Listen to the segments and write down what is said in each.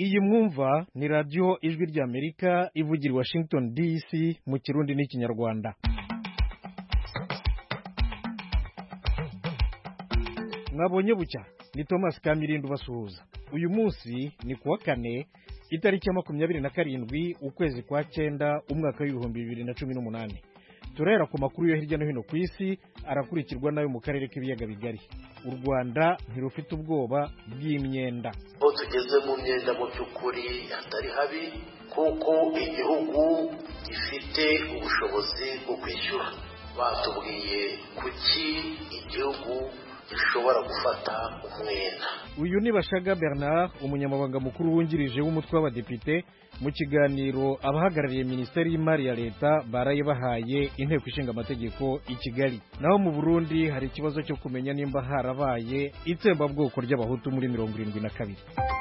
iyi mwumva ni radiyo ijwi ry'Amerika ivugira Washington DC mu kirundi n'ikinyarwanda. Mwabonye bucya ni Thomas Kamirindu basuhuza. Uyu munsi ni kuwa kane itariki ya 27 ukwezi kwa 9 umwaka w'ibihumbi 2018. Turera ku makuru yo hirya no hino ku isi arakurikirwa nayo mu karere k'ibiyaga bigari. U Rwanda ntirufite ubwoba bw'imyenda. Aho tugeze mu myenda mu by'ukuri atari habi kuko igihugu gifite ubushobozi bwo kwishyura. Batubwiye kuki igihugu gishobora gufata umwenda. Uyu ni Bashaga Bernard, umunyamabanga mukuru wungirije w'umutwe w'abadepite, mu kiganiro abahagarariye Minisiteri y'Imari ya Leta baraye bahaye inteko ishinga amategeko i Kigali. Naho mu Burundi hari ikibazo cyo kumenya nimba harabaye itsembabwoko ry'abahutu muri 72.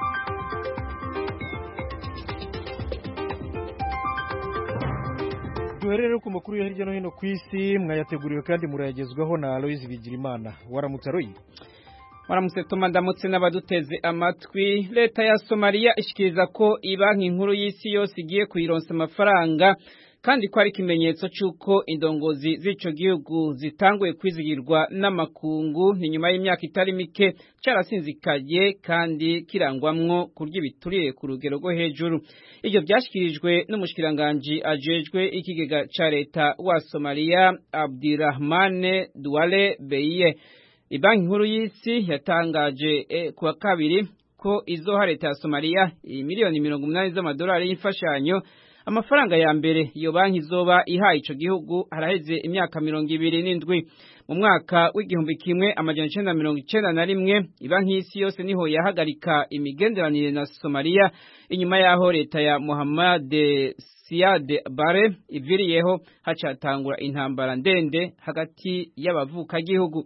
Duherere ku makuru yo hirya no hino ku isi mwayateguriwe kandi murayagezwaho na Aloise Bigirimana. Waramutse Royi. Waramutse Toma, ndamutse n'abaduteze amatwi. Leta ya Somalia ishikiriza ko ibanki nkuru y'isi yose igiye kuyironsa amafaranga kandi ko ari ikimenyetso cy'uko indongozi z'ico gihugu zitanguye kwizigirwa n'amakungu ni nyuma y'imyaka itari mike cyarasinzikaye kandi kirangwamwo kurya ibituriye ku rugero rwo hejuru. Ivyo byashikirijwe n'umushikiranganje ajejwe ikigega ca leta wa Somalia Abdirahmane Duale Beye. Ibanki nkuru y'isi yatangaje kuwa kabiri ko izoha leta ya Somalia miliyoni 80 z'amadolari y'imfashanyo. Amafaranga ya mbere iyo banki izoba ihaye ico gihugu haraheze imyaka 27. Mu mwaka w'igihumbi kimwe amajana 1991 ibanki y'isi yose niho yahagarika imigenderanire na Somalia inyuma yaho leta ya Mohamed Siad Barre iviriyeho hacatangura intambara ndende hagati y'abavuka gihugu.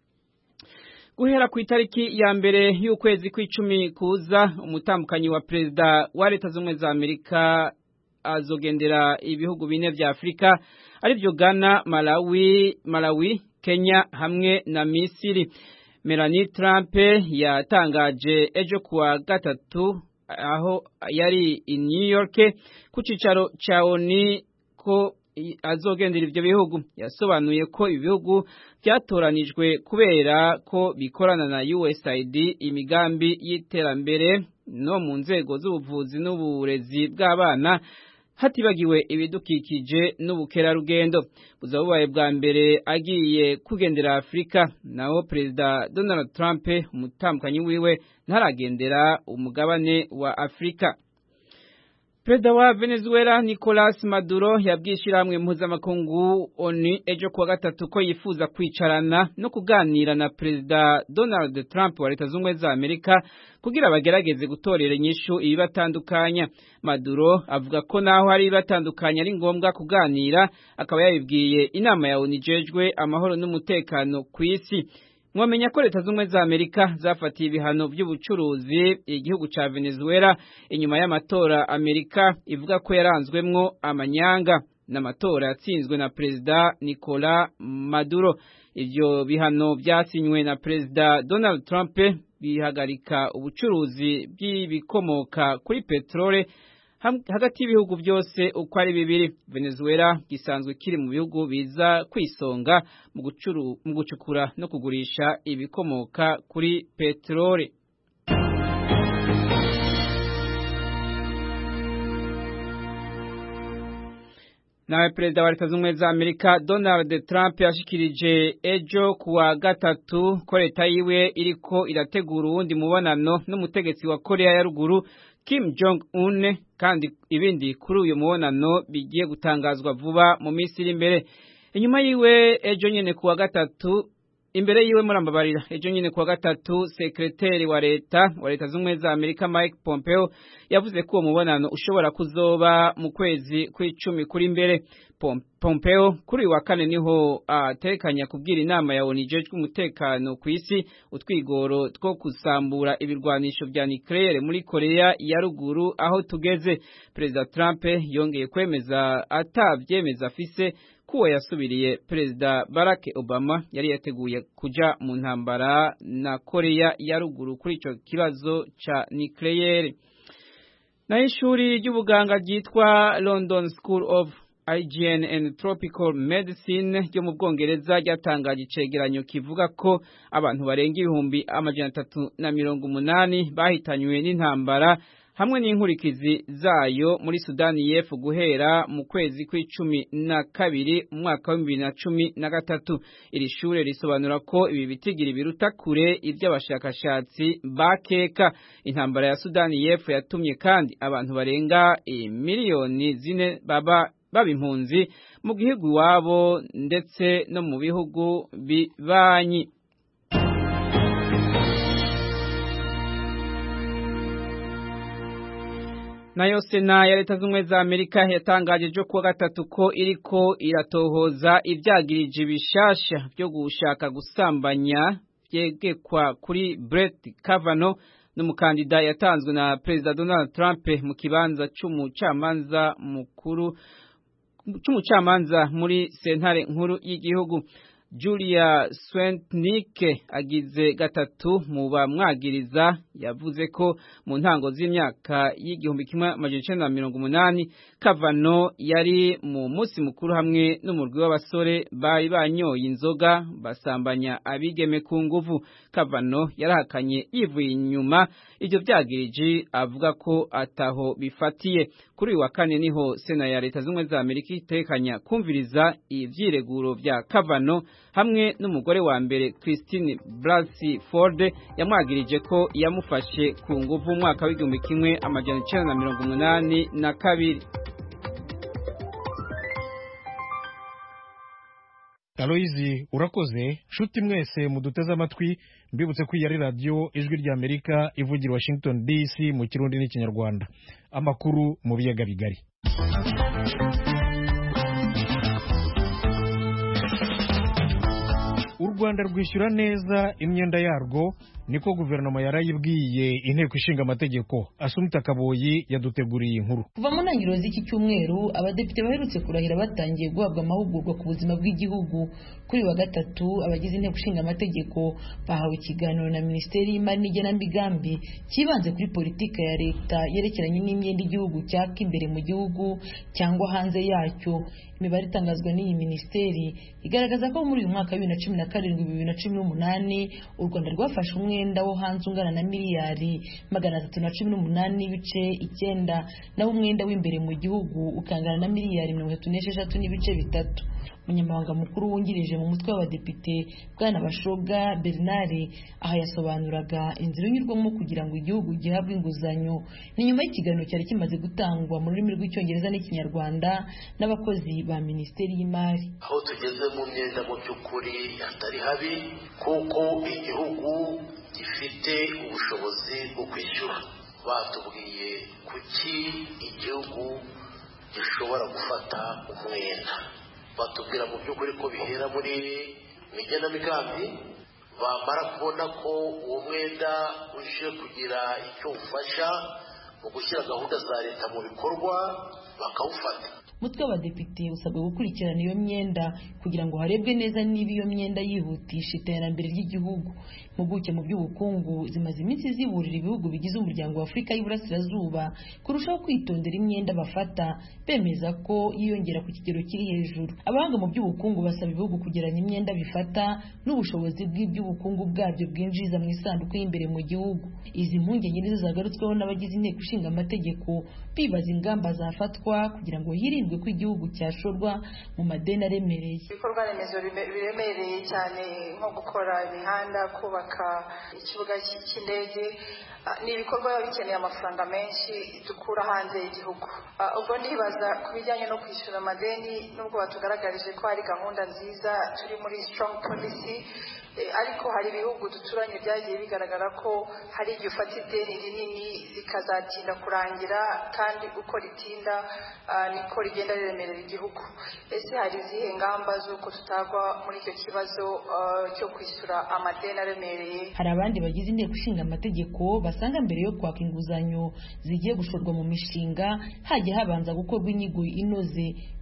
Guhera ku itariki ya mbere y'ukwezi kw'icumi kuza umutambukanyi wa perezida wa Leta z'Ubumwe za Amerika azogendera ibihugu bine vya Afrika arivyo Ghana, Malawi, Kenya hamwe na Misiri. Melanie Trump yatangaje ejo kuwa gatatu aho yari i New York ku cicaro ca ONU ko azogendera ivyo bihugu. Yasobanuye ko ibihugu byatoranijwe kubera ko bikorana na USAID imigambi y'iterambere no mu nzego z'ubuvuzi n'uburezi bw'abana hatibagiwe ibidukikije n'ubukerarugendo. Buzabubaye bwa mbere agiye kugendera Afrika, naho Perezida Donald Trump umutambukanyi wiwe ntaragendera umugabane wa Afrika. Perezida wa Venezuela Nicolas Maduro yabwishiramwe mpuzamakungu ONU ejo kuwa gatatu ko yifuza kwicarana no kuganira na Perezida Donald Trump wa Leta z'Ubumwe za Amerika kugira bagerageze gutorera inyishu ibibatandukanya. Maduro avuga ko naho hari ibibatandukanya ari ngombwa kuganira, akaba yabibwiye inama ya ONU ijejwe amahoro n'umutekano ku isi. Mwamenya ko Leta z'Ubumwe za Amerika zafatiye ibihano by'ubucuruzi igihugu ca Venezuela inyuma y'amatora Amerika ivuga ko yaranzwemwo amanyanga n'amatora yatsinzwe na Perezida Nicolas Maduro. Ivyo bihano byasinywe na Perezida Donald Trump bihagarika ubucuruzi bw'ibikomoka kuri petrole hagati y'ibihugu byose uko ari bibiri. Venezuela gisanzwe kiri mu bihugu biza kwisonga mu gucukura no kugurisha ibikomoka kuri petrole. Nawe Perezida wa Leta z'Ubumwe za Amerika Donald Trump yashikirije ejo kuwa gatatu ko leta yiwe iriko irategura uwundi mubonano n'umutegetsi wa Korea ya ruguru Kim Jong-un, kandi ibindi kuri uyu mubonano bigiye gutangazwa vuba mu minsi iri imbere. Inyuma yiwe ejo nyene kuwa gatatu imbere yiwe murambabarira ejo nyene kuwa gatatu sekreteri wa Leta z'Ubumwe za Amerika Mike Pompeo yavuze ko uwo mubonano ushobora kuzoba mu kwezi kw'icumi kuri imbere. Pompeo kuri wa kane niho atekanya kubwira inama ya ONU ijejwe umutekano ku isi utwigoro two kusambura ibirwanisho vya nucleaire muri Korea ya ruguru aho tugeze. Perezida Trump yongeye kwemeza atavyemeza afise kuwa yasubiriye Perezida Barack Obama yari yateguye kuja mu ntambara na Korea ya ruguru kuri ico kibazo ca nucleaire. Na ishuri ry'ubuganga ryitwa London School of Hygiene and Tropical Medicine ryo mu Bwongereza ryatangaje icegeranyo kivuga ko abantu barenga 380 bahitanywe n'intambara hamwe n'inkurikizi zayo muri Sudani y'Epfo guhera mu kwezi kwa12 mu mwaka wa 2013. Iri shure risobanura ko ibi bitigiri biruta kure iby'abashakashatsi bakeka. Intambara ya Sudani y'Epfo yatumye kandi abantu barenga miliyoni 4 baba impunzi mu gihugu iwabo ndetse no mu bihugu bibanyi. Nayo Sena ya Leta Zunze za Amerika yatangaje jo kuwa gatatu ko iriko iratohoza ivyagirije bishasha byo gushaka gusambanya byegekwa kuri Brett Kavanaugh n'umukandida yatanzwe na President Donald Trump mu kibanza c'umucamanza muri sentare nkuru y'igihugu. Julia Swetnick agize gatatu mu bamwagiriza yavuze ko mu ntango z'imyaka y'1980 Kavanaugh yari mu musi mukuru hamwe n'umurwi w'abasore bari banyoye inzoga basambanya abigeme ku nguvu. Kavanaugh yarahakanye yivuye inyuma ivyo vyagirije avuga ko ataho bifatiye. Kuri wa kane niho Sena ya Leta Zunze za Amerika itekanya kumviriza ivyireguro vya Kavanaugh hamwe n'umugore wa mbere Christine Blasey Ford yamwagirije ko yamufashe ku nguvu mwaka w'1982. Aloizi urakoze shuti mwese muduteze amatwi mbibutse ko yari radio Ijwi rya Amerika ivugira Washington DC mu Kirundi n'Ikinyarwanda. Amakuru mu biyaga bigari. U Rwanda rwishyura neza imyenda yarwo niko guverinoma yarayibwiye inteko ishinga amategeko. Asumta Kaboyi yaduteguriye inkuru. Kuva mu ntangiriro z'iki cyumweru abadepite baherutse kurahira batangiye guhabwa amahugurwa ku buzima bw'igihugu. Kuri wa gatatu abagize inteko ishinga amategeko bahawe ikiganiro na Minisiteri y'Imari n'Igenamigambi kibanze kuri politika ya leta yerekeranye n'imyenda igihugu cyaka imbere mu gihugu cyangwa hanze yacyo. Imibare itangazwa n'iyi minisiteri igaragaza ko muri uyu mwaka wa 2017-2018 u Rwanda rwafashe umwenda wo hanze ungana na miliyari 318.9, naho umwenda w'imbere mu gihugu ukangana na miliyari 36.3. Umunyamabanga mukuru wungirije mu mutwe w'abadepite Bwana Bashoga Bernard aha yasobanuraga inzira inyurwamo kugira ngo igihugu gihabwe inguzanyo. Ni nyuma y'ikiganiro cyari kimaze gutangwa mu rurimi rw'icyongereza n'ikinyarwanda n'abakozi ba Minisiteri y'Imari. Aho tugeze mu myenda mu by'ukuri atari habi kuko igihugu gifite ubushobozi bwo kwishyura. Batubwiye kuki igihugu gishobora gufata umwenda, batubwira mu by'ukuri ko bihera muri igenamigambi, bamara kubona ko uwo mwenda uje kugira icyo ufasha mu gushyira gahunda za leta mu bikorwa bakawufata. Umutwe w'abadepite usabwe gukurikirana iyo myenda kugira ngo harebwe neza niba iyo myenda yihutisha iterambere ry'igihugu. Impuguke mu by'ubukungu zimaze iminsi ziburira ibihugu bigize umuryango wa Afurika y'Iburasirazuba kurushaho kwitondera imyenda bafata, bemeza ko yiyongera ku kigero kiri hejuru. Abahanga mu by'ubukungu basaba ibihugu kugeranya imyenda bifata n'ubushobozi bw'iby'ubukungu bwabyo bwinjiza mu isanduku y'imbere mu gihugu. Izi mpungenge nizo zagarutsweho n'abagize inteko ishinga amategeko bibaza ingamba zafatwa kugira ngo hirindwe ko igihugu cyashorwa mu madeni aremereye. Ibikorwa remezo biremereye cyane nko gukora imihanda, kubaka ikibuga cy'indege, ni ibikorwa bikeneye amafaranga menshi dukura hanze y'igihugu. Ubwo ndibaza ku bijyanye no kwishyura amadeni, nubwo batugaragarije ko hari gahunda nziza turi muri strong policy, ariko hari ibihugu duturanye byagiye bigaragara ko hari igihe ufata ideni rinini rikazatinda kurangira, kandi uko ritinda niko rigenda riremerera igihugu. Ese hari izihe ngamba z'uko tutagwa muri icyo kibazo cyo kwishyura amadeni aremereye? Hari abandi bagize inteko ishinga amategeko basanga mbere yo kwaka inguzanyo zigiye gushorwa mu mishinga hajya habanza gukorwa inyigo inoze ku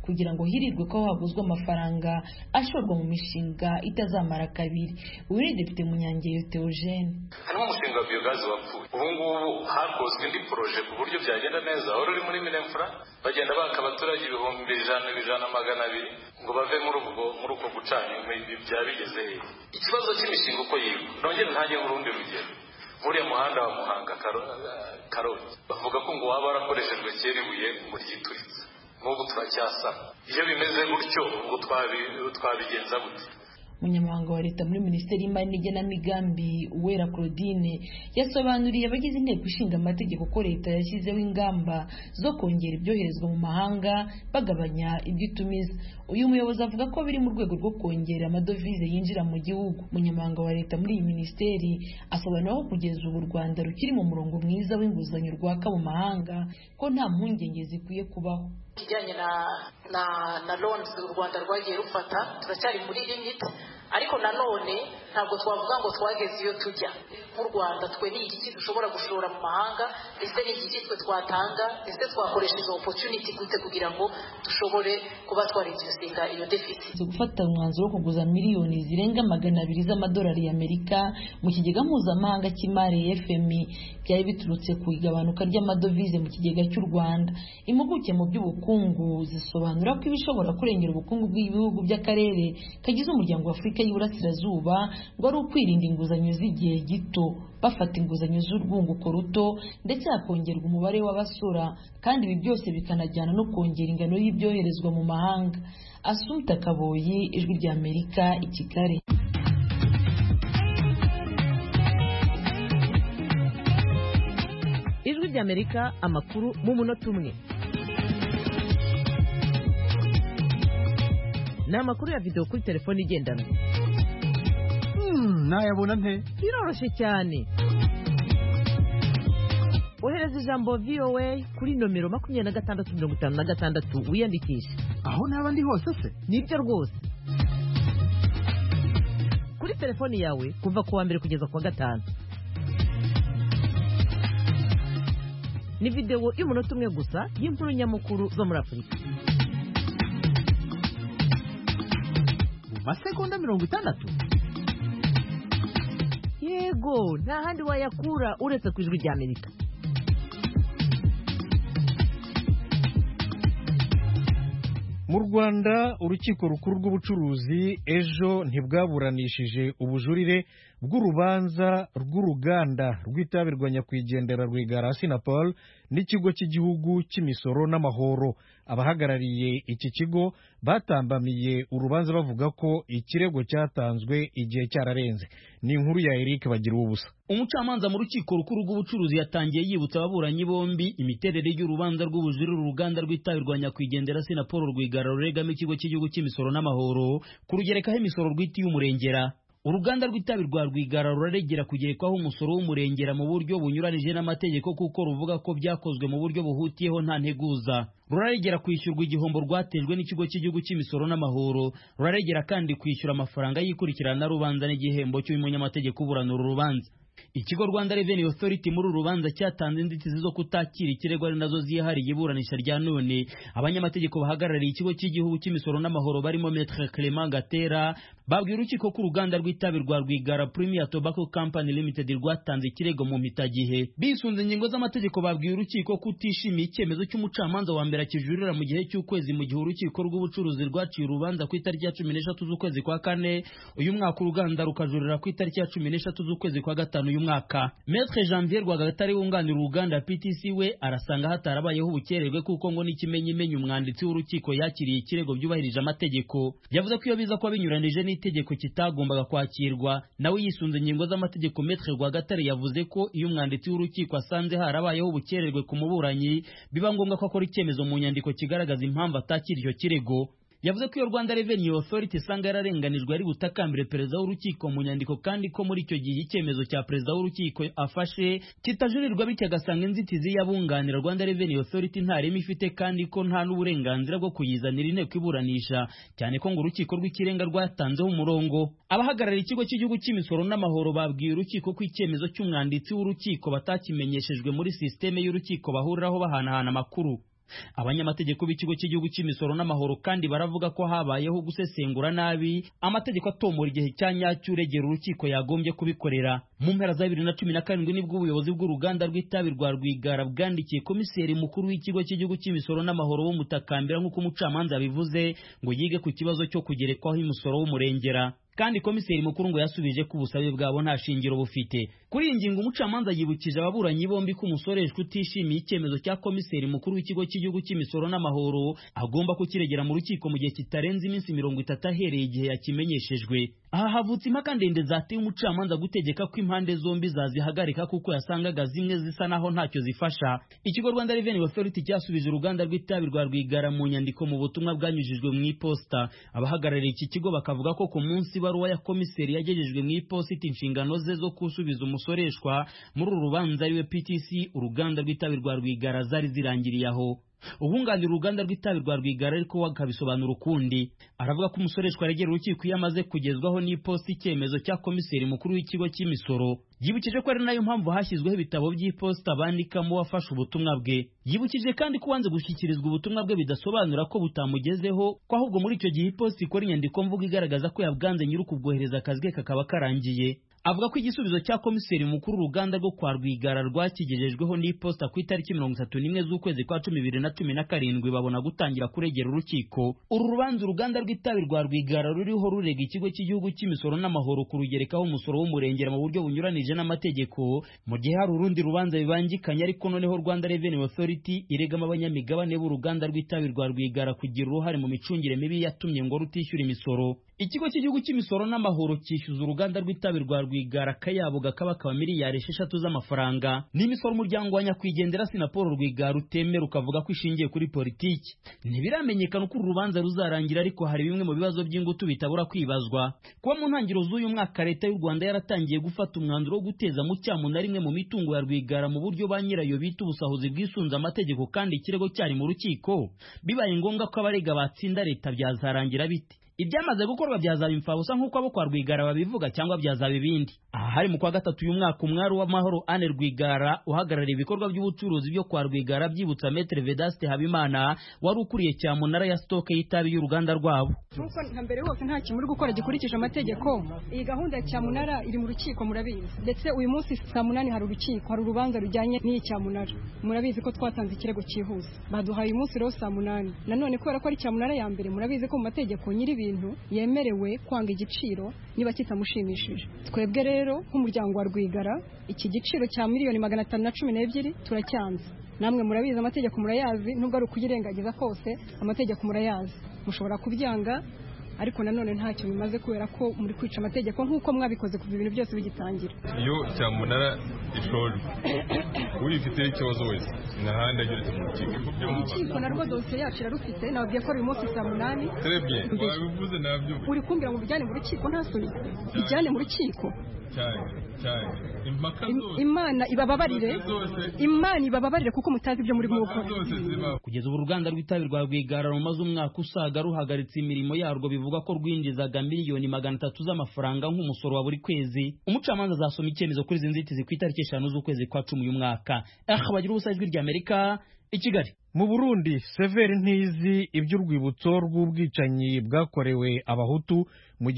kugira ngo hirirwe ko haguzwe amafaranga ashorwa mu mishinga itazamara kabiri. Uyu ni Depite Munyangeyo Theogene. Harimo umushinga wa biogazi wapfuye, ubu ngubu hakozwe indi poroje ku buryo byagenda neza, wari uri muri Minefra bagenda baka abaturage 100,200 ngo bave muri uko gucana inkwi. Byabigeze ikibazo cy'imishinga uko yiga. Nongere ntange urundi rugero, buriya muhanda wa Muhanga Karongi bavuga ko ngo waba warakoreshejwe kera ibuye ngo ryituritse, n'ubu turacyasana. Iyo bimeze gutyo ngo twabigenza gute? Umunyamabanga wa leta muri Minisiteri y'Imari n'Igenamigambi Uwera Claudine yasobanuriye abagize inteko ishinga amategeko ko leta yashyizeho ingamba zo kongera ibyoherezwa mu mahanga bagabanya ibyo itumiza. Uyu muyobozi avuga ko biri mu rwego rwo kongera amadovize yinjira mu gihugu. Umunyamabanga wa leta muri iyi minisiteri asobanura ko kugeza ubu u Rwanda rukiri mu murongo mwiza w'inguzanyo rwaka mu mahanga, ko nta mpungenge zikwiye kubaho. Kijyanye na loans u Rwanda rwagiye rufata turacyari muri limit, ariko nanone ntabwo twavuga ngo twageze iyo tujya. Mu Rwanda twe ni iki dushobora gushora mu mahanga, ese ni iki twe twatanga, ese twakoresha izo opportunity gute kugira ngo dushobore kuba twareducinga iyo deficit. Gufata umwanzuro wo kuguza miliyoni zirenga 200 z'amadolari y'Amerika mu kigega mpuzamahanga cy'imari FMI byari biturutse ku igabanuka ry'amadovize mu kigega cy'u Rwanda. Impuguke mu by'ubukungu zisobanura ko ibishobora kurengera ubukungu bw'ibihugu by'akarere kagize umuryango wa Afurika y'Iburasirazuba ngo ari ukwirinda inguzanyo z'igihe gito, bafata inguzanyo z'urwunguko ruto, ndetse hakongerwa umubare w'abasora, kandi ibi byose bikanajyana no kongera ingano y'ibyoherezwa mu mahanga. Assumpta Kaboyi, Ijwi ry'Amerika, i Kigali. Ijwi ry'Amerika, amakuru mu munota umwe. Ni amakuru ya video kuri telefone igendanwa. Nayabona nte? Biroroshye cyane. Ohereza ijambo VOA kuri nomero 2656 wiyandikisha. Aho naba ndi hose se? Nibyo rwose. Kuri telefone yawe kuva ku wa mbere kugeza ku wa gatanu. Ni video y'umunota umwe gusa y'inkuru nyamukuru zo muri Afurika. Masegonda 60. Yego, nta handi wayakura uretse ku Ijwi ry'Amerika. Mu Rwanda urukiko rukuru rw'ubucuruzi ejo ntibwaburanishije ubujurire bw'urubanza rw'uruganda rw'itabi rwa nyakwigendera Rwigara Sinapol n'ikigo cy'igihugu cy'imisoro n'amahoro. Abahagarariye iki kigo batambamiye urubanza bavuga ko ikirego cyatanzwe igihe cyararenze. Ni inkuru ya Eric Bagira ubusa. Umucamanza mu rukiko rukuru rw'ubucuruzi yatangiye yibutsa ababuranyi bombi imiterere y'urubanza rw'ubujurire uruganda rw'itabi rwa nyakwigendera Sinapol Rwigara ruregama ikigo cy'igihugu cy'imisoro n'amahoro kurugerekaho imisoro rw'iti y'umurengera. Uruganda rw'itabi rwa Rwigara ruraregera kugerekwaho umusoro w'umurengera mu buryo bunyuranije n'amategeko kuko ruvuga ko byakozwe mu buryo buhutiyeho nta nteguza. Ruraregera kwishyurwa igihombo rwatejwe n'ikigo cy'igihugu cy'imisoro n'amahoro. Ruraregera kandi kwishyura amafaranga y'ikurikirana rubanza n'igihembo cy'umunyamategeko uburana uru rubanza. Ikigo Rwanda Revenue Authority muri urubanza cyatanze inzitizi zo kutakira ikirego ari nazo zihariye iburanisha rya none. Abanyamategeko bahagarariye ikigo cy'igihugu cy'imisoro n'amahoro barimo Maître Clément Gatera babwiye urukiko ko uruganda rw'itabi rwa Rwigara Premier Tobacco Company Limited rwatanze ikirego mu mpitagihe. Bisunze ingingo z'amategeko babwiye urukiko ko utishimiye icyemezo cy'umucamanza wa mbere akijurira mu gihe cy'ukwezi mu gihe urukiko rw'ubucuruzi rwaciye urubanza ku itariki ya 13 z'ukwezi kwa kane uyu mwaka, uruganda rukajurira ku itariki ya 13 z'ukwezi kwa gatanu uyu mwaka. Maître Janvier Rwagatare wunganira uruganda PTC we arasanga hatarabayeho ubukererwe kuko ngo n'ikimenyimenyi umwanditsi w'urukiko yakiriye ikirego byubahirije amategeko. Yavuze ko iyo biza kuba binyuranije n'itegeko kitagombaga kwakirwa. Nawe yisunze ingingo z'amategeko, Maître Rwagatare yavuze ko iyo umwanditsi w'urukiko asanze harabayeho ubukererwe ku muburanyi biba ngombwa ko akora icyemezo mu nyandiko kigaragaza impamvu atakira icyo kirego. Yavuze ko iyo Rwanda Revenue Authority isanga yararenganijwe ari butakambire perezida w'urukiko mu nyandiko, kandi ko muri icyo gihe icyemezo cya perezida w'urukiko afashe kitajurirwa, bityo agasanga inzitizi y'abunganira Rwanda Revenue Authority nta reme ifite kandi ko nta n'uburenganzira bwo kuyizanira inteko iburanisha, cyane ko ngo urukiko rw'ikirenga rwatanzeho umurongo. Abahagarariye ikigo cy'igihugu cy'imisoro n'amahoro babwiye urukiko ko icyemezo cy'umwanditsi w'urukiko batakimenyeshejwe muri systeme y'urukiko bahuriraho bahanahana amakuru. Abanyamategeko b'ikigo cy'igihugu cy'imisoro n'amahoro kandi baravuga ko habayeho gusesengura nabi amategeko atomora igihe cya nyacyo uregera urukiko yagombye kubikorera. Mu mpera za 2017 nibwo ubuyobozi bw'uruganda rw'itabi rwa Rwigara bwandikiye komiseri mukuru w'ikigo cy'igihugu cy'imisoro n'amahoro w'umutakambira nk'uko umucamanza yabivuze ngo yige ku kibazo cyo kugerekwaho imisoro w'umurengera. Kandi komiseri mukuru ngo yasubije ko ubusabe bwabo nta shingiro bufite. Kuri iyi ngingo umucamanza yibukije ababuranyi bombi ko umusoreshwa utishimiye icyemezo cya komiseri mukuru w'ikigo cy'igihugu cy'imisoro n'amahoro agomba kukiregera mu rukiko mu gihe kitarenze iminsi 30 ahereye igihe yakimenyeshejwe. Aha havutse impaka ndende zateye umucamanza gutegeka ko impande zombi zazihagarika kuko yasangaga zimwe zisa naho ntacyo zifasha. Ikigo Rwanda Revenue Authority cyasubije uruganda rw'itabi rwa Rwigara mu nyandiko mu butumwa bwanyujijwe mu iposta. Abahagarariye iki kigo bakavuga ko ku munsi baruwa ya komiseri yagejejwe mu iposita inshingano ze zo kusubiza umusoreshwa muri uru rubanza ariwe PTC uruganda rw'itabi rwa Rwigara zari zirangiriye aho. Ubunganira uruganda rw'itabi rwa Rwigara ariko wakabisobanura ukundi. Aravuga ko umusoreshwa aregera urukiko iyo amaze kugezwaho n'iposta icyemezo cya komiseri mukuru w'ikigo cy'imisoro. Yibukije ko ari nayo mpamvu hashyizweho ibitabo by'iposta bandikamo wafashe ubutumwa bwe. Yibukije kandi ko wanze gushyikirizwa ubutumwa bwe bidasobanura ko butamugezeho, ko ahubwo muri icyo gihe iposta ikora inyandiko mvugo igaragaza ko yabwanze nyir'ukubwohereza akazi ke kakaba karangiye. Avuga ko igisubizo cya komiseri mukuru uruganda rwo kwa Rwigara rwakigejejweho n'iposta ku itariki 31 z'ukwezi kwa 2017 babona gutangira kuregera urukiko. Uru rubanza uruganda rw'itabi rwa Rwigara ruriho rurega ikigo cy'igihugu cy'imisoro n'amahoro kurugerekaho umusoro w'umurengera mu buryo bunyuranije n'amategeko, mu gihe hari urundi rubanza bibangikanye ariko noneho Rwanda Revenue Authority iregama abanyamigabane b'uruganda rw'itabi rwa Rwigara kugira uruhare mu micungire mibi yatumye ngo rutishyura imisoro. Ikigo cy'igihugu cy'imisoro n'amahoro cyishyuza uruganda rw'itabi rwa Rwigara kayabo gakabaka miliyari 6 z'amafaranga. N'imisoro umuryango wa nyakwigendera Sinapolo Rwigara utemera ukavuga ko ishingiye kuri politiki. Ntibiramenyekana uko urubanza ruzarangira ariko hari bimwe mu bibazo by'ingutu bitabura kwibazwa. Kuba mu ntangiriro z'uyu mwaka leta y'u Rwanda yaratangiye gufata umwanzuro wo guteza mu cyamunara rimwe mu mitungo ya Rwigara mu buryo ba nyirayo bita ubusahuzi bwisunze amategeko kandi ikirego cyari mu rukiko, bibaye ngombwa ko abarega batsinda leta byazarangira bite? Ibyamaze gukorwa byazaba imfabusa nk'uko abo kwa Rwigara babivuga cyangwa byazaba ibindi. Aha hari mu kwa gatatu uyu mwaka umwari w'amahoro Anne Rwigara uhagarariye ibikorwa by'ubucuruzi byo kwa Rwigara byibutsa Maître Vedaste Habimana wari ukuriye cyamunara ya stoke y'itabi y'uruganda rwabo. Nuko mbere hose nta kimuri gukora gikurikije amategeko. Iyi gahunda ya cyamunara iri mu rukiko murabizi. Ndetse uyu munsi saa 8 hari urukiko, hari urubanza rujyanye n'iyi cyamunara. Murabizi ko twatanze ikirego cyihuse. Baduhaye uyu munsi rero saa 8. Nanone kubera ko ari cyamunara ya mbere murabizi ko mu mategeko nyiri yemerewe kwanga igiciro niba kitamushimishije. Twebwe rero nk'umuryango wa Rwigara iki giciro cya miliyoni 512 turacyanze. Namwe murabizi amategeko murayazi, nubwo ari ukuyirengagiza kose amategeko murayazi. Mushobora kubyanga ariko nanone ntacyo bimaze kubera ko muri kwica amategeko nk'uko mwabikoze kuva ibintu byose bigitangira. Iyo cyamunara ishojwe urifite ikibazo wese nahandi agiretse mu rukiko narwo dosiye yacu irarufite nababwiye ko uyu munsi saa 8. Très bien, wabivuze nabyo. Uri kumbwira ngo bijyane mu rukiko ntasoni bijyane mu rukiko cyane Imana ibababarire kuko mutazi ibyo muri gukora. Kugeza ubu uruganda rw'itabi rwa Rwigara rumaze umwaka usaga ruhagaritse imirimo yarwo bivuga ko rwinjizaga miliyoni 300 z'amafaranga nk'umusoro wa buri kwezi. Umucamanza azasoma icyemezo kuri izi nzitizi ku itariki 5 z'ukwezi kwa 10 uyu mwaka. Bagira ubusa ijwi rya Amerika i Kigali. Mu Burundi Severi Ntizi iby'urwibutso rw'ubwicanyi bwakorewe abahutu mu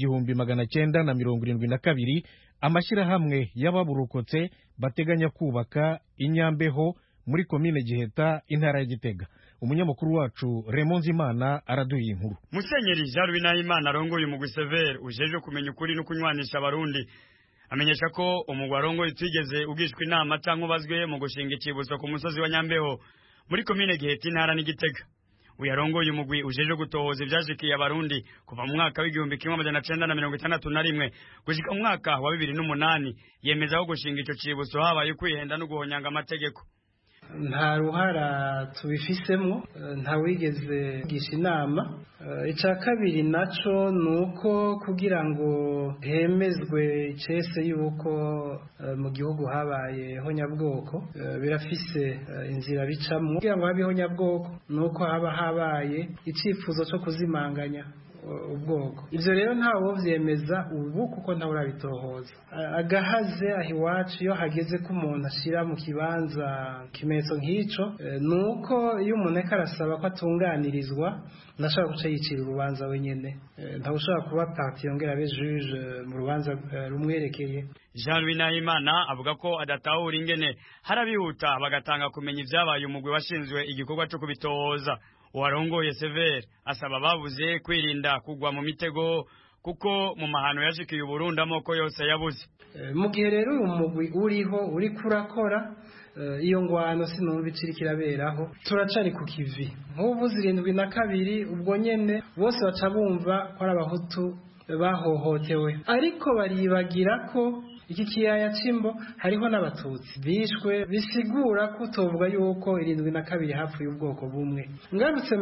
1972 amashyirahamwe y'ababurokotse bateganya kubaka inyambeho muri komine Giheta intara ya Gitega. Umunyamakuru wacu Raymond Zimana araduye inkuru. Musenyeri Jean Louis Nahimana arongoye umugwi Severi ujeje kumenya ukuri no kunywanisha abarundi amenyesha ko umugwi arongoye utigeze ugishwa inama cyangwa ubazwe mu gushinga ikibutso ku musozi wa Nyambeho muri komine Giheta intara ni Gitega. Uyarongoye umugwi ujeje gutohoza ivyashikiye abarundi kuva mu mwaka w'1961 gushika mu mwaka wa 2008 yemeza ko gushinga ico cibutso habaye kwihenda no guhonyanga amategeko. Nta ruhara tubifisemo, nta wigeze gisha inama. Icya kabiri naco nuko kugira ngo hemezwe icese yuko mu gihugu habaye honyabwoko birafise inzira bicamwo. Kugira ngo habeho nyabwoko nuko haba habaye icifuzo cyo kuzimanganya ubwoko. Ivyo rero ntawo vyemeza ubu kuko ntawe urabitohoza. Agahaze aho iwacu iyo hageze ko umuntu ashira mu kibanza kimenyetso nk'ico nuko iyo umuntu ariko arasaba ko atunganirizwa ndashaka guca yicira urubanza wenyene ntawe ushobora kuba parti yongera abe juge mu rubanza rumwerekeye. Jean Binayimana avuga ko adatahura ingene harabihuta bagatanga kumenya ivyabaye umugwi washinzwe igikorwa cyo kubitohoza. Uwarongoye Severe asaba babuze kwirinda kugwa mu mitego kuko mu mahano yashikiye Burundi amoko yose yabuze. Mu gihe rero uyu mugwi uriho uri kurakora iyo ngwano sinumva iciri kiraberaho turacari ku kivi nk'ubu 72 ubwo nyene bose baca bumva ko ari abahutu bahohotewe ariko baribagira ko iki kiyaya cimbo hariho n'abatutsi bishwe bisigura ko tovuga yuko 72 hapfuye ubwoko bumwe ngarutse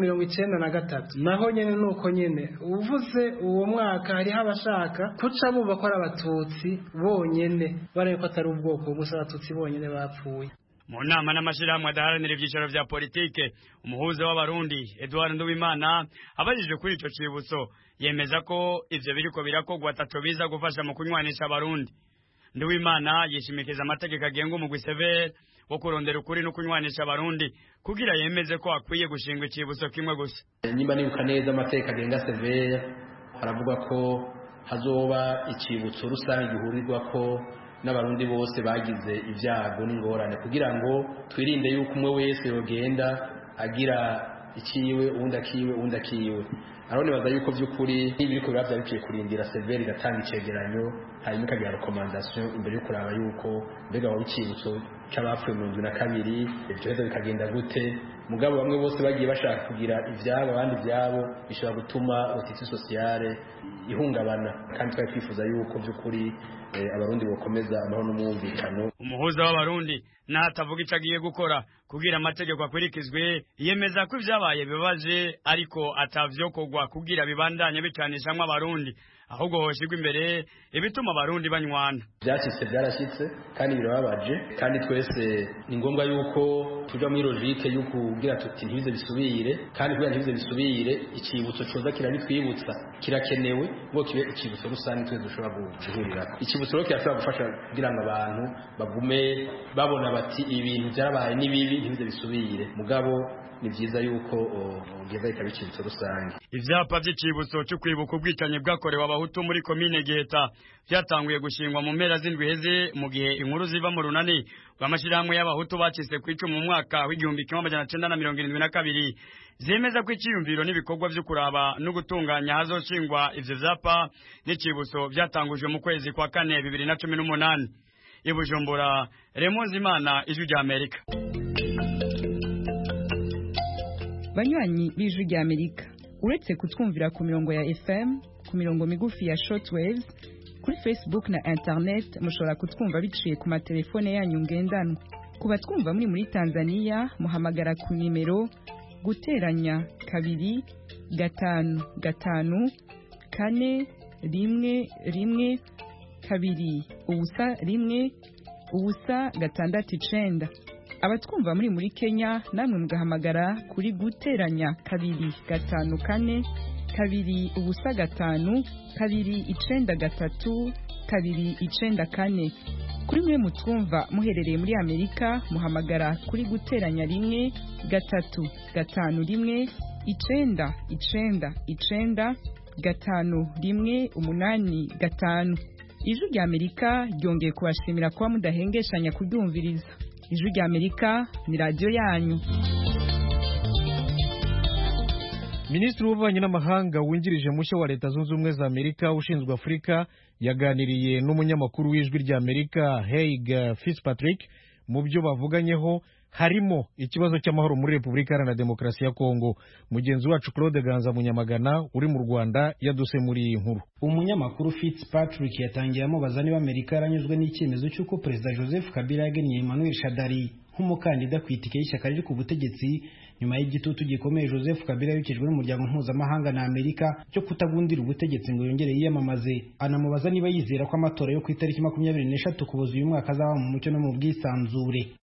93 naho nyene nuko nyene uvuze uwo mwaka hari abashaka kuca bumva ko ari abatutsi bonyene bare ko atari ubwoko gusa abatutsi bonyene bapfuye. Mu nama n'amashirahamwe adaharanira ivyicaro vya politike umuhuza w'abarundi Edouard Nduwimana abajije kuri ico cibutso yemeza ko ivyo biriko birakogwa ataco biza gufasha mu kunywanisha abarundi. Nduwimana yishimikiza amategeko agenga umugwi Severe wo kurondera ukuri no kunywanisha abarundi kugira yemeze ko akwiye gushingwa icibutso kimwe gusa. Nimba nibuka neza amategeko agenga Severe haravuga ko hazoba icibutso rusange gihurirwa ko n'abarundi bose bagize ibyago n'ingorane kugira ngo twirinde yuko umwe wese yogenda agira ikiwe uwundi akiwe. Arone baza yuko by'ukuri ibiriko biravya bikwiye kurindira Severe igatanga icegeranyo hanyuma ikagira recommandation imbere yo kuraba yuko mbega wa bicibutso cy'abapfuye mu 2022 ibyo rero bikagenda gute. Mugabo bamwe bose bagiye bashaka kugira ivyabo abandi byabo bishobora gutuma otiti sociale ihungabana kandi twari twifuza yuko by'ukuri abarundi bokomeza amahoro n'umwumvikano. Umuhuza w'abarundi natavuga icagiye gukora kugira amategeko akurikizwe yemeza ko ivyabaye bibaje ariko atavyokogwa kugira bibandanye bicanishamwe abarundi ahubwo hoshigwa imbere ibituma abarundi banywana. Byarashitse kandi birababaje kandi twese ni ngombwa yuko tuja muri logique yo kugira tuti ntibize bisubire kandi kugira ntibize bisubire icibutso coza kirabitwibutsa kirakenewe ngo kibe icibutso rusange twese dushobora guhurira. Icibutso rero kirashobora gufasha kugira ngo abantu bagume babona bati ibintu byarabaye nibibi ntibize bisubire mugabo ni vyiza yuko ugeza ikabicibutso rusange. Ivyapa vy'icibutso cyo kwibuka ubwitanye bwakorewe abahutu muri komine Giheta byatanguye gushingwa mu mpera z'indwi heze mu gihe inkuru ziva mu runani rw'amashirahamwe y'abahutu bacise kwica mu mwaka w'1972 zemeza ko iciyumviro n'ibikorwa vyo kuraba no gutunganya hazoshingwa ivyo vyapa n'icibutso byatangujwe mu kwezi kwa 4 2018. I Bujumbura, Raymond Zimana, Ijwi rya Amerika. Banywanyi b'Ijwi rya Amerika uretse kutwumvira ku mirongo ya FM ku mirongo migufi ya shortwaves kuri Facebook na internet mushobora kutwumva biciye ku matelefone yanyu ngendanwa. Kuba twumva muri Tanzania muhamagara ku nimero guteranya 2 5 5 4 1 1 2 ubusa 1 ubusa 6 abatwumva muri Kenya namwe mugahamagara kuri guteranya 2 5 4 2 ubusa 5 2 9 3 2 9 4 kuri mwe mutwumva muherereye muri Amerika muhamagara kuri guteranya 1 3 5 1 9 9 9 5 1 8 5. Ijwi rya Amerika ryongeye kubashimira kuba mudahengeshanya kuryumviriza. Ijwi rya Amerika ni radio yanyu. Minisitiri w'ububanyi n'amahanga wungirije mushya wa Leta Zunze Ubumwe za Amerika ushinzwe Afurika yaganiriye n'umunyamakuru w'Ijwi rya Amerika Haig Fitzpatrick mu byo bavuganyeho harimo ikibazo cy'amahoro muri Repubulika Iharanira Demokarasi ya Kongo. Mugenzi wacu Claude Ganza Munyamagana uri mu Rwanda yadusemuriye inkuru. Umunyamakuru Fitzpatrick yatangiye amubaza niba Amerika yaranyuzwe n'icyemezo cy'uko Perezida Joseph Kabila yagennye Emmanuel Shadari nk'umukandida ku itike y'ishyaka riri ku butegetsi nyuma y'igitutu gikomeye Joseph Kabila yukijwe n'umuryango mpuzamahanga na Amerika cyo kutagundira ubutegetsi ngo yongere yiyamamaze. Anamubaza niba yizera ko amatora yo ku itariki 23 Kuboza uyu mwaka azaba mu mucyo no mu bwisanzure.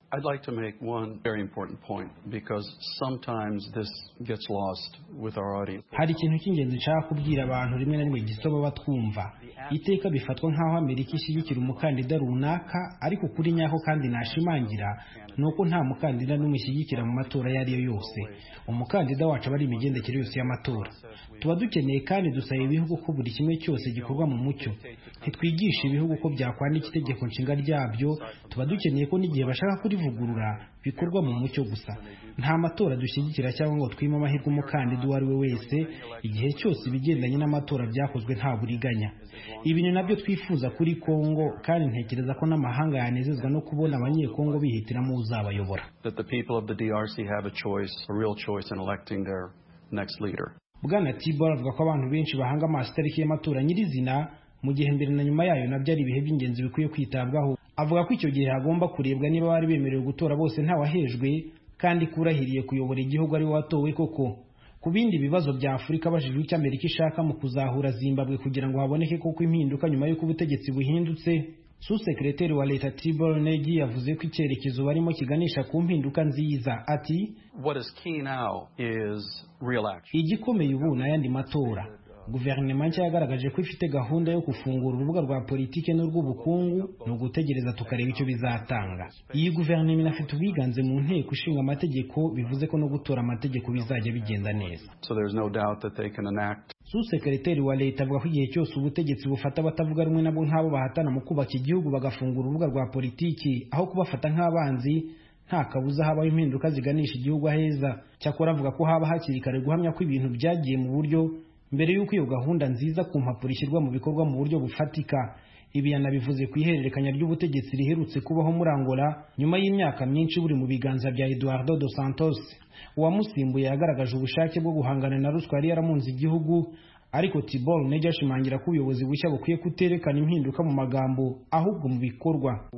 I'd like to make one very important point because sometimes this gets lost with our audience. Hari ikintu cy'ingenzi nshaka kubwira abantu rimwe na rimwe gisoba batwumva. Iteka bifatwa nk'aho Amerika ishyigikira umukandida runaka, ariko kuri nyako kandi nashimangira nuko nta mukandida n'umushyigikira mu matora yari yo yose. Umukandida wacu bari imigendekere yose y'amatora. Tuba dukeneye kandi dusaba ibihugu ko buri kimwe cyose gikorwa mu mucyo. Ntitwigisha ibihugu ko byakwandika itegeko nshinga ryabyo, tuba dukeneye ko n'igihe bashaka kurivugurura bikorwa mu mucyo gusa. Nta matora dushyigikira cyangwa ngo twime amahirwe umukandida uwo ari we wese, igihe cyose ibigendanye n'amatora byakozwe nta buriganya. Ibintu nabyo twifuza kuri Kongo, kandi ntekereza ko n'amahanga yanezezwa no kubona abanyekongo bihitiramo uzabayobora. That the people of the DRC have a choice, a real choice in electing their next leader. Bwana Tibor avuga ko abantu benshi bahanga amaso itariki y'amatora nyirizina, mu gihe mbere na nyuma yayo nabyo ari ibihe by'ingenzi bikwiye kwitabwaho. Avuga ko icyo gihe hagomba kurebwa niba bari bemerewe gutora bose ntawahejwe, kandi kurahiriye kuyobora igihugu ari we watowe koko. Ku bindi bibazo bya Afurika bajijwe icyo Amerika ishaka mu kuzahura Zimbabwe kugira ngo haboneke koko impinduka nyuma y'uko ubutegetsi buhindutse, Su-Sekreteri wa Leta Tibor Negi yavuze ko icyerekezo barimo kiganisha ku mpinduka nziza. Ati, what is key now is real action. Igikomeye ubu n'ayandi matora. Guverinoma nshya yagaragaje ko ifite gahunda yo gufungura urubuga rwa politike n'urw'ubukungu, no gutegereza tukareba icyo bizatanga. Iyi guverinoma inafite ubwiganze mu nteko ishinga amategeko, bivuze ko no gutora amategeko bizajya bigenda neza. So there's no doubt that they can enact. Su-Sekreteri wa Leta avuga ko igihe cyose ubutegetsi bufata batavuga rumwe nabo nk'abo bahatana mu kubaka igihugu bagafungura urubuga rwa politiki aho kubafata nk'abanzi, nta kabuza habaho impinduka ziganisha igihugu aheza. Cyakora avuga ko haba hakiri kare guhamya ko ibintu byagiye mu buryo mbere y'uko iyo gahunda nziza ku mpapuro ishyirwa mu bikorwa mu buryo bufatika. Ibi yanabivuze ku ihererekanya ry'ubutegetsi riherutse kubaho muri Angola nyuma y'imyaka myinshi buri mu biganza bya Eduardo dos Santos. Uwamusimbuye yagaragaje ubushake bwo guhangana na ruswa yari yaramunze igihugu, ariko Tibor Negi ashimangira ko ubuyobozi bushya bukwiye kuterekana impinduka mu magambo ahubwo mu bikorwa.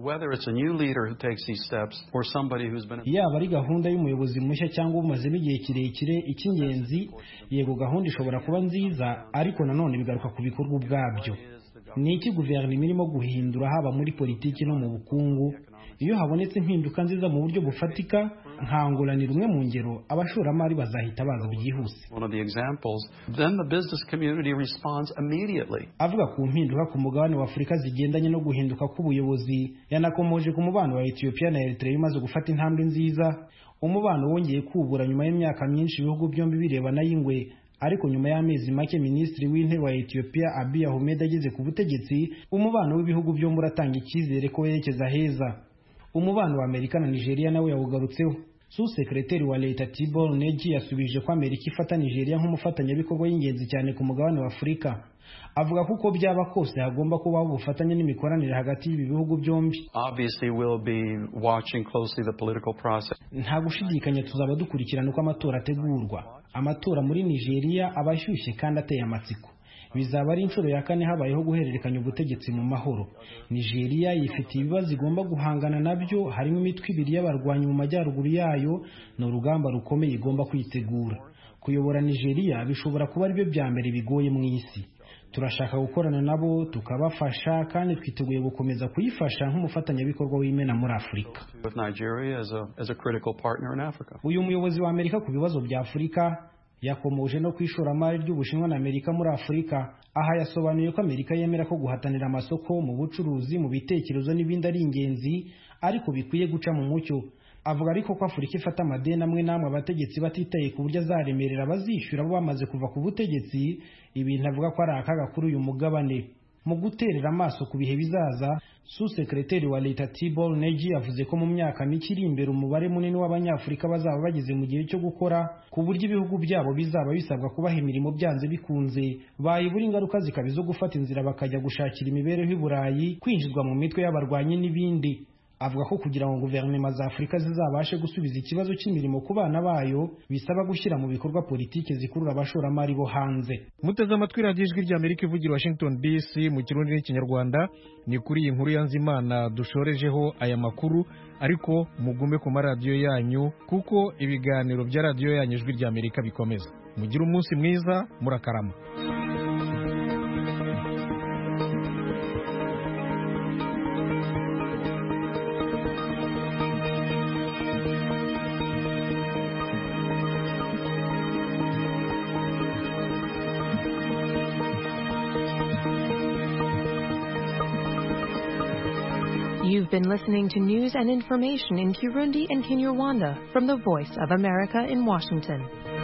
Yaba ari gahunda y'umuyobozi mushya cyangwa umazemo igihe kirekire, icy'ingenzi yego gahunda ishobora kuba nziza, ariko nanone bigaruka ku bikorwa ubwabyo. Ni iki guverinoma irimo guhindura haba muri politiki no mu bukungu? Iyo habonetse impinduka nziza mu buryo bufatika, nka Angola ni rumwe mu ngero, abashoramari bazahita baza byihuse. Avuga ku mpinduka ku mugabane wa Afurika zigendanye no guhinduka k'ubuyobozi, yanakomoje ku mubano wa Ethiopia na Eritrea umaze gufata intambwe nziza. Umubano wongeye kubura nyuma y'imyaka myinshi ibihugu byombi birebana y'ingwe, ariko nyuma y'amezi make Minisitiri w'Intebe wa Ethiopia Abiy Ahmed ageze ku butegetsi, umubano w'ibihugu byombi uratanga icyizere ko werekeza heza. Umubano wa Amerika na Nigeria nawe yawugarutseho. Su-Sekreteri wa Leta Tibor Negi yasubije ko Amerika ifata Nigeria nk'umufatanyabikorwa y'ingenzi cyane ku mugabane wa Afurika. Avuga ko uko byaba kose hagomba kubaho ubufatanye n'imikoranire hagati y'ibi bihugu byombi. Nta gushidikanya tuzaba dukurikirana uko amatora ategurwa. Amatora muri Nigeria aba ashyushye kandi ateye amatsiko. Bizaba ari inshuro ya kane habayeho guhererekanya ubutegetsi mu mahoro. Nigeria yifitiye ibibazo igomba guhangana nabyo, harimo imitwe ibiri y'abarwanyi mu majyaruguru yayo, ni urugamba rukomeye igomba kwitegura. Kuyobora Nigeria bishobora kuba aribyo bya mbere bigoye mu isi. Turashaka gukorana nabo tukabafasha, kandi twiteguye gukomeza kuyifasha nk'umufatanyabikorwa w'imena muri Afurika. Uyu muyobozi wa Amerika ku bibazo bya Afurika yakomoje no kwishoramari ry'Ubushinwa na Amerika muri Afurika. Aha yasobanuye ko Amerika yemera ko guhatanira amasoko mu bucuruzi, mu bitekerezo n'ibindi ari ingenzi, ariko bikwiye guca mu mucyo. Avuga ariko ko Afurika ifata amadeni amwe n'amwe abategetsi batitaye ku buryo azaremerera abazishyura bo bamaze kuva ku butegetsi, ibintu avuga ko ari akaga kuri uyu mugabane. Mu guterera amaso ku bihe bizaza, Su-Sekreteri wa Leta Tibor Negi yavuze ko mu myaka mike iri imbere umubare munini w'Abanyafurika bazaba bageze mu gihe cyo gukora, ku buryo ibihugu byabo bizaba bisabwa kubaha imirimo byanze bikunze, bayibura ingaruka zikaba izo gufata inzira bakajya gushakira imibereho i Burayi, kwinjizwa mu mitwe y'abarwanyi n'ibindi. Avuga ko kugira ngo guverinoma za Afurika zizabashe gusubiza ikibazo cy'imirimo ku bana bayo, bisaba gushyira mu bikorwa politike zikurura abashoramari bo hanze. Muteze amatwi radiyo ijwi ry'Amerika ivugira Washington DC mu Kirundi n'Ikinyarwanda. Ni kuri iyi nkuru ya Nzimana dushorejeho aya makuru, ariko mugume ku maradiyo yanyu kuko ibiganiro bya radiyo yanyu ijwi ry'Amerika bikomeza. Mugire umunsi mwiza, murakarama. You've been listening to news and information in Kirundi and Kinyarwanda from the Voice of America in Washington.